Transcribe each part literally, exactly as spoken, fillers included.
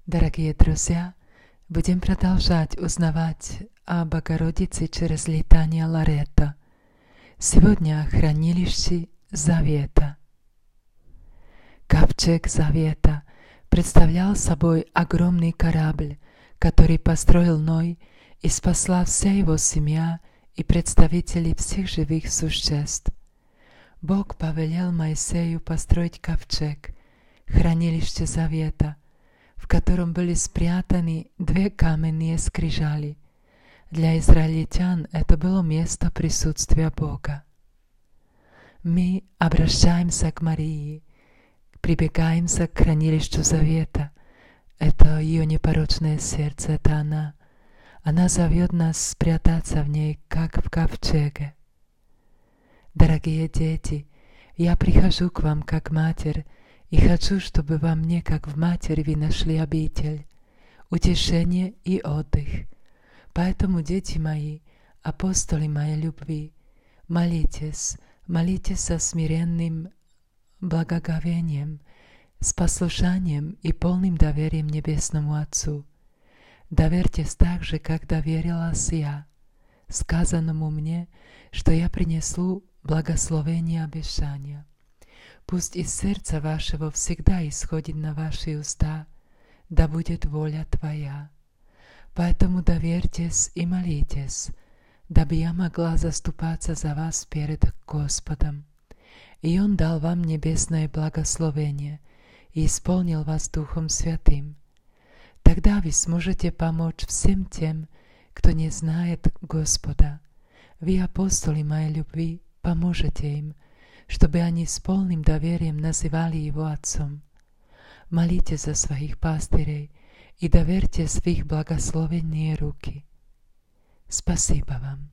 Дорогие друзья, будем продолжать узнавать о Богородице через летание Лоретто. Сегодня о хранилище Завета. Ковчег Завета представлял собой огромный корабль, который построил Ной, и спасла вся его семья и представители всех живых существ. Бог повелел Моисею построить ковчег, хранилище Завета, в котором были спрятаны две каменные скрижали. Для израильтян это было место присутствия Бога. Мы обращаемся к Марии, прибегаемся к хранилищу Завета. Это ее непорочное сердце, это она. Она зовет нас спрятаться в ней, как в ковчеге. Дорогие дети, я прихожу к вам как матерь, и хочу, чтобы во мне, как в матери, вы нашли обитель, утешение и отдых. Поэтому, дети мои, апостолы моей любви, молитесь, молитесь со смиренным благоговением, с послушанием и полным доверием Небесному Отцу. Доверьтесь так же, как доверилась я, сказанному мне, что я принесу благословение обещания. Пусть из сердца вашего всегда исходит на ваши уста, да будет воля Твоя. Поэтому доверьтесь и молитесь, дабы я могла заступаться за вас перед Господом. И Он дал вам небесное благословение и исполнил вас Духом Святым. Тогда вы сможете помочь всем тем, кто не знает Господа. Вы, апостолы моей любви, поможете им, чтобы они с полным доверием называли Его Отцом. Молитесь за своих пастырей и доверьтесь в их благословенные руки. Спасибо вам.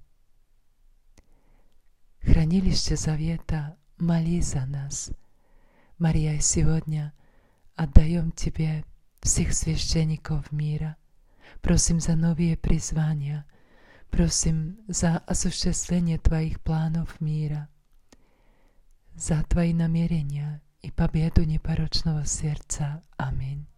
Хранилище Завета, моли за нас. Мария, сегодня отдаем Тебе всех священников мира. Просим за новые призвания. Просим за осуществление Твоих планов мира, за Твои намерения и победу непорочного сердца. Аминь.